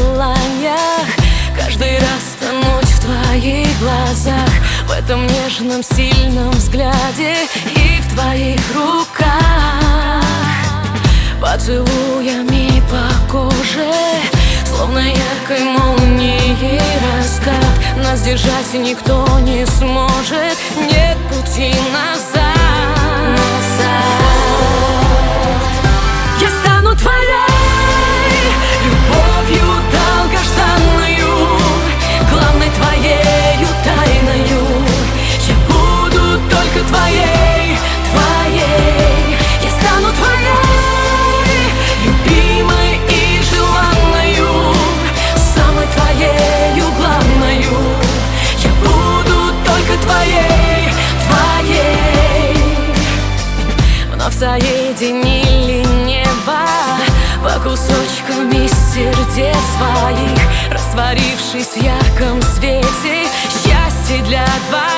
желаниях, каждый раз тонуть в твоих глазах, в этом нежном, сильном взгляде и в твоих руках. Поцелуями по коже, словно яркой молнией раскат, нас держать никто не сможет, нет пути назад. Я стану твоей любовью долгожданною, главной твоею тайною. Я буду только твоей, твоей. Я стану твоей любимой и желанною, самой твоею главною. Я буду только твоей, твоей. Вновь соединили небо по кусочкам из сердец своих, растворившись в ярком свете. Счастье для двоих.